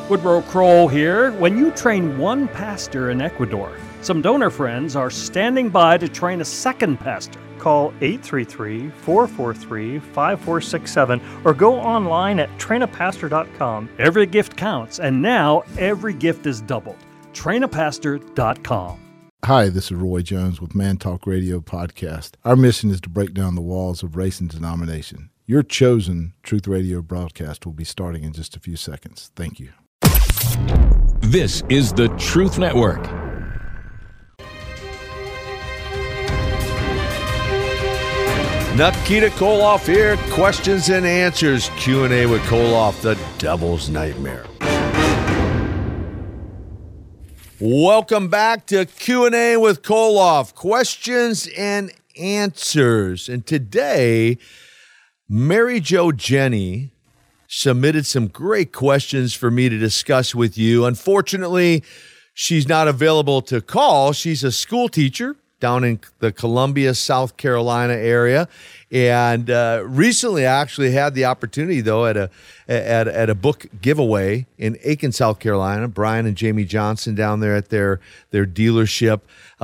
Woodrow Kroll here. When you train one pastor in Ecuador, some donor friends are standing by to train a second pastor. Call 833-443-5467 or go online at trainapastor.com. Every gift counts, and now every gift is doubled. Trainapastor.com. Hi, this is Roy Jones with Man Talk Radio Podcast. Our mission is to break down the walls of race and denomination. Your chosen Truth Radio broadcast will be starting in just a few seconds. Thank you. This is the Truth Network. Nikita Koloff here. Questions and answers. Q&A with Koloff, the devil's nightmare. Welcome back to Q&A with Koloff. Questions and answers. And today, Mary Jo Jenny submitted some great questions for me to discuss with you. Unfortunately, she's not available to call. She's a school teacher down in the Columbia, South Carolina area, and recently actually had the opportunity, though, at a book giveaway in Aiken, South Carolina. Brian and Jamie Johnson down there at their dealership.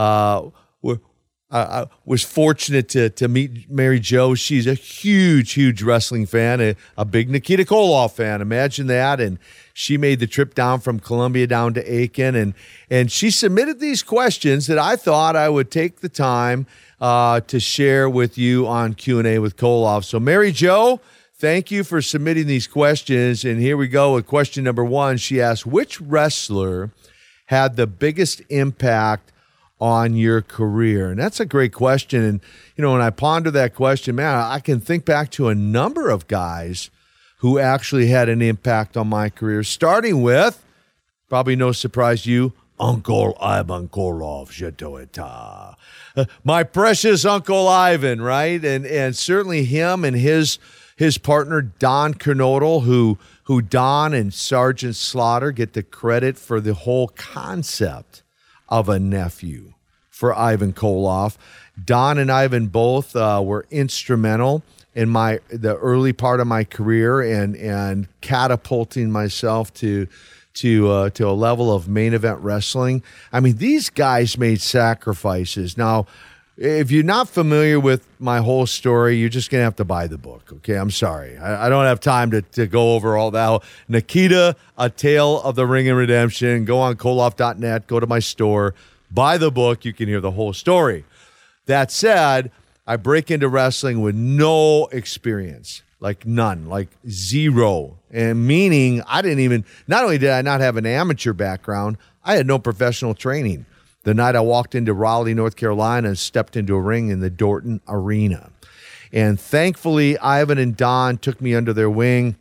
I was fortunate to meet Mary Jo. She's a huge wrestling fan, a big Nikita Koloff fan. Imagine that. And she made the trip down from Columbia down to Aiken. And she submitted these questions that I thought I would take the time to share with you on Q&A with Koloff. So Mary Jo, thank you for submitting these questions. And here we go with question number one. She asked, which wrestler had the biggest impact on your career? And that's a great question. And, when I ponder that question, man, I can think back to a number of guys who actually had an impact on my career, starting with, probably no surprise to you, Uncle Ivan Koloff, Jetoeta. My precious Uncle Ivan, right? And certainly him and his partner, Don Kernodle, who Don and Sergeant Slaughter get the credit for the whole concept of a nephew for Ivan Koloff. Don and Ivan both were instrumental in the early part of my career and catapulting myself to a level of main event wrestling. I mean, these guys made sacrifices. Now, if you're not familiar with my whole story, you're just going to have to buy the book, okay? I'm sorry. I don't have time to go over all that. Nikita, A Tale of the Ring and Redemption. Go on Koloff.net, go to my store, buy the book. You can hear the whole story. That said, I break into wrestling with no experience, like none, like zero. And meaning not only did I not have an amateur background, I had no professional training. The night I walked into Raleigh, North Carolina, and stepped into a ring in the Dorton Arena. And thankfully, Ivan and Don took me under their wing.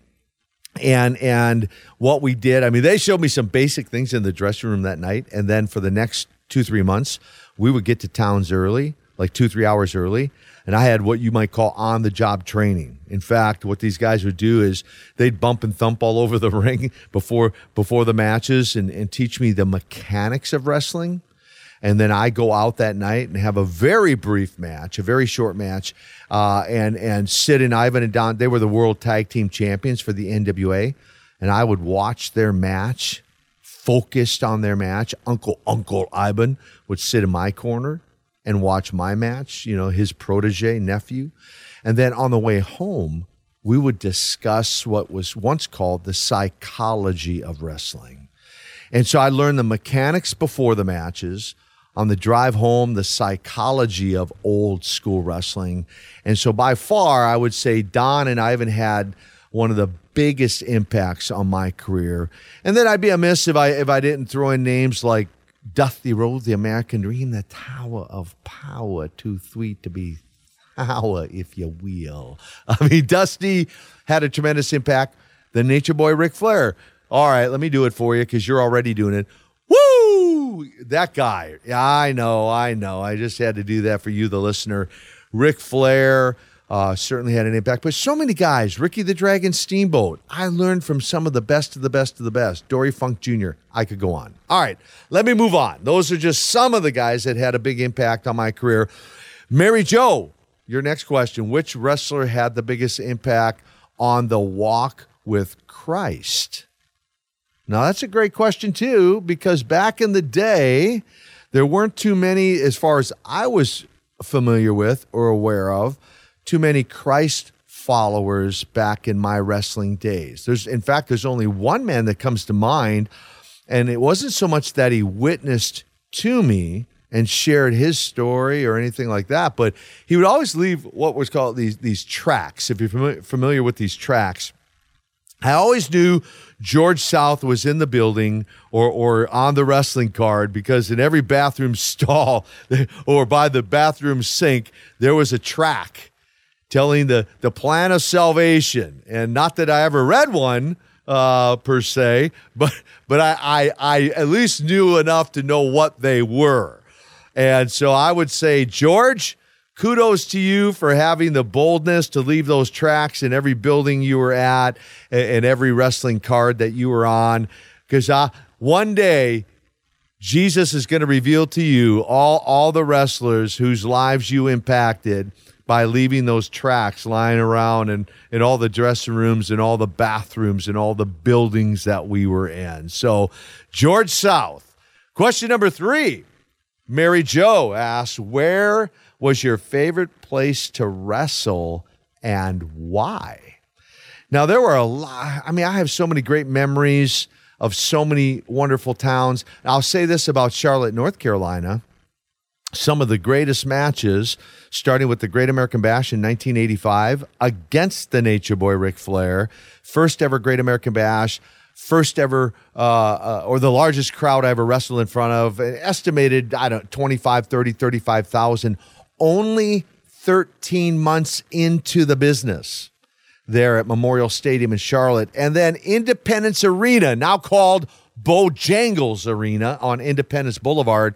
And what we did, they showed me some basic things in the dressing room that night. And then for the next 2-3 months, we would get to towns early, like 2-3 hours early. And I had what you might call on-the-job training. In fact, what these guys would do is they'd bump and thump all over the ring before the matches and teach me the mechanics of wrestling. And then I go out that night and have a very brief match, a very short match, and Sid and Ivan and Don, they were the world tag team champions for the NWA. And I would watch their match, focused on their match. Uncle Ivan would sit in my corner and watch my match, his protege, nephew. And then on the way home, we would discuss what was once called the psychology of wrestling. And so I learned the mechanics before the matches. On the drive home, the psychology of old school wrestling. And so by far, I would say Don and Ivan had one of the biggest impacts on my career. And then I'd be amiss if I didn't throw in names like Dusty Rhodes, the American Dream, the Tower of Power, too sweet to be sour, if you will. Dusty had a tremendous impact. The Nature Boy Ric Flair. All right, let me do it for you because you're already doing it. Woo! That guy. Yeah, I know. I just had to do that for you, the listener. Ric Flair certainly had an impact. But so many guys. Ricky the Dragon Steamboat. I learned from some of the best of the best of the best. Dory Funk Jr. I could go on. All right, let me move on. Those are just some of the guys that had a big impact on my career. Mary Jo, your next question. Which wrestler had the biggest impact on the walk with Christ? Now, that's a great question, too, because back in the day, there weren't too many, as far as I was familiar with or aware of, too many Christ followers back in my wrestling days. In fact, there's only one man that comes to mind, and it wasn't so much that he witnessed to me and shared his story or anything like that, but he would always leave what was called these tracks. If you're familiar with these tracks, I always knew George South was in the building or on the wrestling card, because in every bathroom stall or by the bathroom sink, there was a track telling the plan of salvation. And not that I ever read one per se, but I at least knew enough to know what they were. And so I would say, George, kudos to you for having the boldness to leave those tracks in every building you were at and every wrestling card that you were on, because one day Jesus is going to reveal to you all the wrestlers whose lives you impacted by leaving those tracks lying around in all the dressing rooms and all the bathrooms and all the buildings that we were in. So, George South. Question number 3. Mary Jo asks, where was your favorite place to wrestle and why? Now, there were a lot. I mean, I have so many great memories of so many wonderful towns. I'll say this about Charlotte, North Carolina. Some of the greatest matches, starting with the Great American Bash in 1985 against the Nature Boy Ric Flair, first ever Great American Bash, first ever, or the largest crowd I ever wrestled in front of, estimated, 25, 30, 35,000, only 13 months into the business there at Memorial Stadium in Charlotte. And then Independence Arena, now called Bojangles Arena on Independence Boulevard.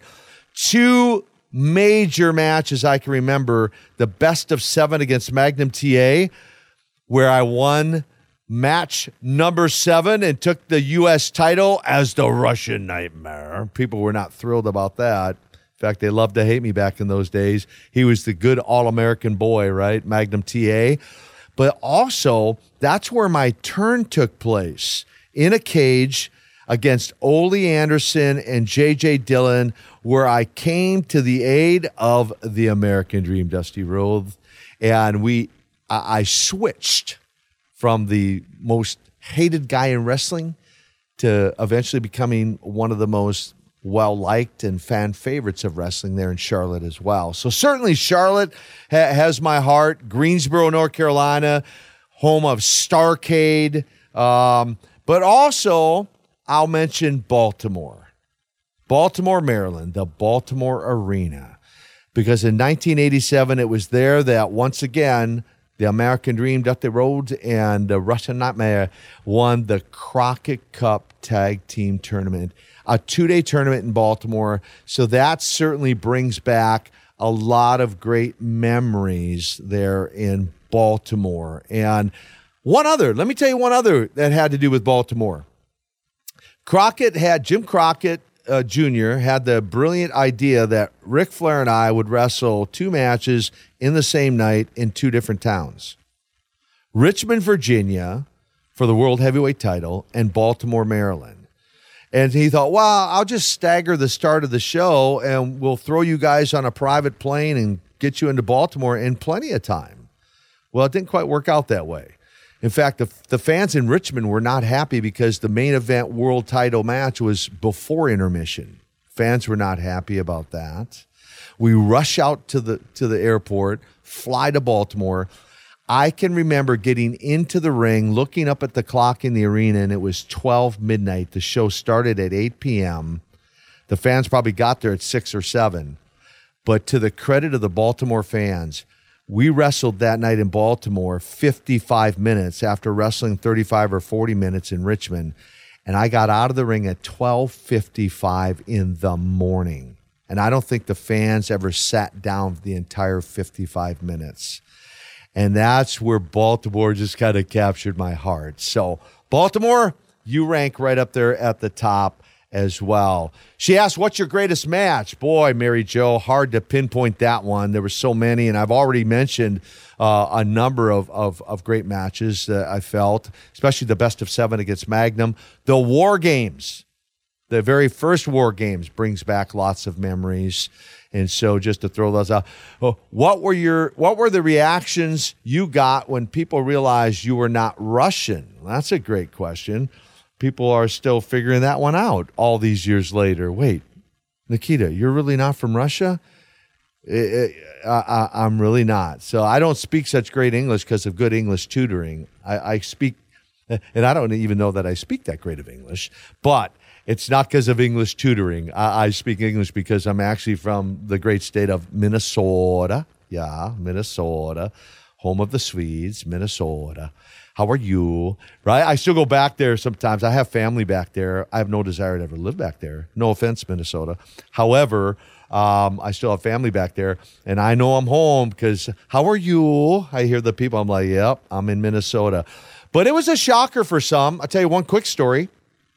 2 major matches I can remember, the best of 7 against Magnum TA, where I won match number 7 and took the U.S. title as the Russian Nightmare. People were not thrilled about that. In fact, they loved to hate me back in those days. He was the good All-American boy, right? Magnum TA. But also, that's where my turn took place, in a cage against Ole Anderson and J.J. Dillon, where I came to the aid of the American Dream, Dusty Rhodes, and I switched from the most hated guy in wrestling to eventually becoming one of the most well-liked and fan favorites of wrestling there in Charlotte as well. So certainly Charlotte has my heart. Greensboro, North Carolina, home of Starrcade. But also, I'll mention Baltimore, Maryland, the Baltimore Arena. Because in 1987, it was there that once again, the American Dream, Dusty Rhodes, and the Russian Nightmare won the Crockett Cup Tag Team Tournament, a 2-day tournament in Baltimore. So that certainly brings back a lot of great memories there in Baltimore. And let me tell you one other that had to do with Baltimore. Jim Crockett Jr. had the brilliant idea that Ric Flair and I would wrestle 2 matches in the same night in 2 different towns. Richmond, Virginia for the World Heavyweight title, and Baltimore, Maryland. And he thought, well, I'll just stagger the start of the show and we'll throw you guys on a private plane and get you into Baltimore in plenty of time. Well, it didn't quite work out that way. In fact, the fans in Richmond were not happy because the main event world title match was before intermission. Fans were not happy about that. We rush out to the airport, fly to Baltimore. I can remember getting into the ring, looking up at the clock in the arena, and it was 12 midnight. The show started at 8 p.m. The fans probably got there at 6 or 7. But to the credit of the Baltimore fans, we wrestled that night in Baltimore 55 minutes after wrestling 35 or 40 minutes in Richmond. And I got out of the ring at 12:55 in the morning. And I don't think the fans ever sat down for the entire 55 minutes. And that's where Baltimore just kind of captured my heart. So Baltimore, you rank right up there at the top as well. She asked, what's your greatest match? Boy, Mary Jo, hard to pinpoint that one. There were so many, and I've already mentioned a number of great matches that I felt, especially the best of 7 against Magnum. The War Games, the very first War Games, brings back lots of memories. And so just to throw those out, what were the reactions you got when people realized you were not Russian? That's a great question. People are still figuring that one out all these years later. Wait, Nikita, you're really not from Russia? I'm really not. So I don't speak such great English because of good English tutoring. I speak, and I don't even know that I speak that great of English, but it's not because of English tutoring. I speak English because I'm actually from the great state of Minnesota. Yeah, Minnesota, home of the Swedes, Minnesota. How are you? Right? I still go back there sometimes. I have family back there. I have no desire to ever live back there. No offense, Minnesota. However, I still have family back there, and I know I'm home because, how are you? I hear the people. I'm like, yep, I'm in Minnesota. But it was a shocker for some. I'll tell you one quick story.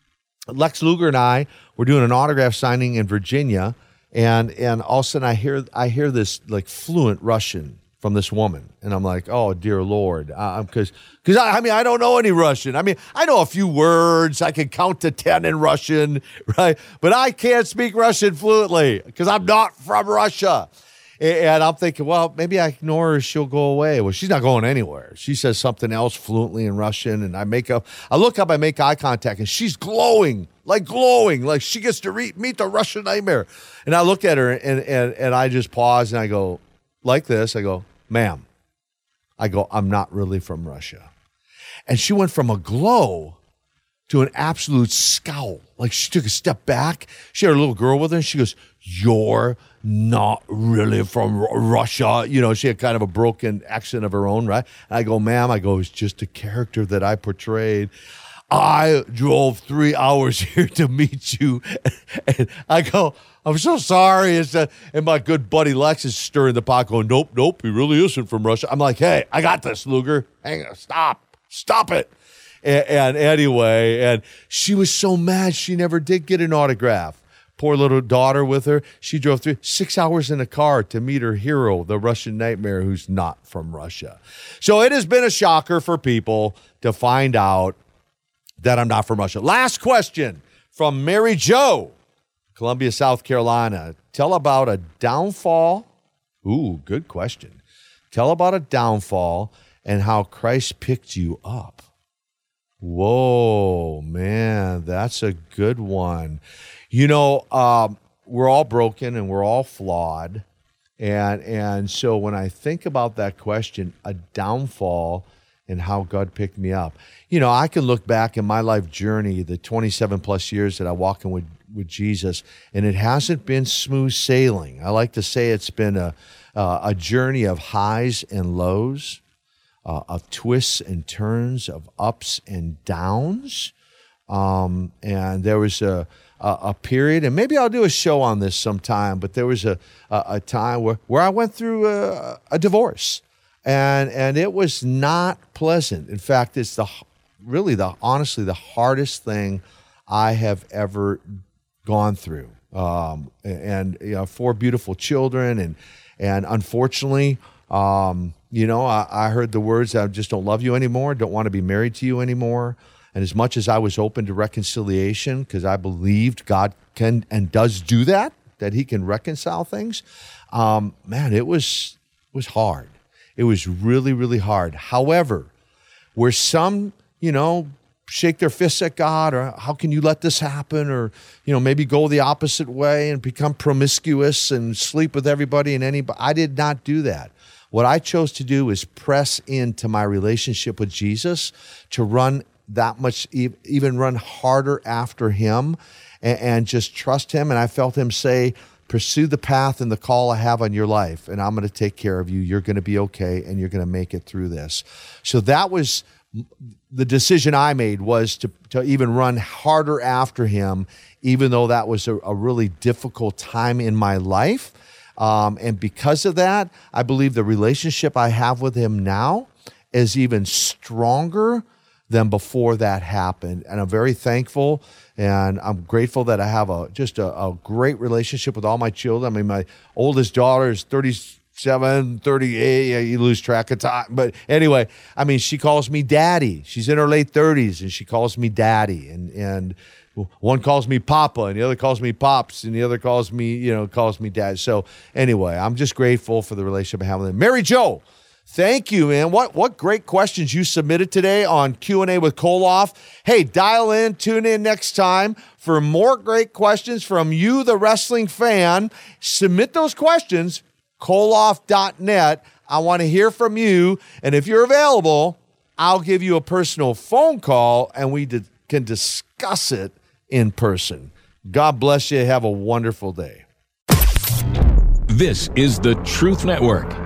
Lex Luger and I were doing an autograph signing in Virginia, and all of a sudden I hear this like fluent Russian from this woman, and I'm like, oh dear Lord, because I don't know any Russian. I mean, I know a few words. I can count to 10 in Russian, right? But I can't speak Russian fluently because I'm not from Russia. And I'm thinking, well, maybe I ignore her, she'll go away. Well, she's not going anywhere. She says something else fluently in Russian, and I look up, I make eye contact, and she's glowing, like she gets to meet the Russian nightmare. And I look at her, and I just pause, and I go, like this, I go, ma'am, I'm not really from Russia. And she went from a glow to an absolute scowl. Like she took a step back. She had a little girl with her, and she goes, you're not really from Russia. You know, she had kind of a broken accent of her own, right? And I go, ma'am, it's just a character that I portrayed. I drove 3 hours here to meet you. And I go, I'm so sorry. And my good buddy Lex is stirring the pot going, nope, he really isn't from Russia. I'm like, hey, I got this, Luger. Hang on, stop it. And anyway, and she was so mad she never did get an autograph. Poor little daughter with her. She drove 6 hours in a car to meet her hero, the Russian nightmare, who's not from Russia. So it has been a shocker for people to find out that I'm not from Russia. Last question from Mary Jo, Columbia, South Carolina. Tell about a downfall. Ooh, good question. Tell about a downfall and how Christ picked you up. Whoa, man, that's a good one. You know, we're all broken and we're all flawed. And so when I think about that question, a downfall and how God picked me up, you know, I can look back in my life journey, the 27 plus years that I walk in with Jesus, and it hasn't been smooth sailing. I like to say it's been a journey of highs and lows, of twists and turns, of ups and downs. And there was a period, and maybe I'll do a show on this sometime, but there was a time where I went through a divorce, and it was not pleasant. In fact, it's honestly the hardest thing I have ever gone through. And you know, 4 beautiful children, and unfortunately, you know, I heard the words, I just don't love you anymore, don't want to be married to you anymore. And as much as I was open to reconciliation, because I believed God can and does do that he can reconcile things, man, it was hard. It was really, really hard. However, where some, you know, shake their fists at God, or how can you let this happen, or, you know, maybe go the opposite way and become promiscuous and sleep with everybody and anybody, I did not do that. What I chose to do is press into my relationship with Jesus, to run that much, even run harder after him, and just trust him. And I felt him say, pursue the path and the call I have on your life, and I'm going to take care of you. You're going to be okay, and you're going to make it through this. So that was the decision I made, was to even run harder after him, even though that was a really difficult time in my life. And because of that, I believe the relationship I have with him now is even stronger than before that happened. And I'm very thankful, and I'm grateful that I have just a great relationship with all my children. I mean, my oldest daughter is 37, 38. You lose track of time. But anyway, I mean, she calls me daddy. She's in her late 30s, and she calls me daddy. And one calls me Papa, and the other calls me Pops, and the other calls me Dad. So anyway, I'm just grateful for the relationship I have with them. Mary Jo, thank you, man. What great questions you submitted today on Q&A with Koloff. Hey, dial in, tune in next time for more great questions from you, the wrestling fan. Submit those questions, Koloff.net. I want to hear from you, and if you're available, I'll give you a personal phone call, and we can discuss it in person. God bless you. Have a wonderful day. This is the Truth Network.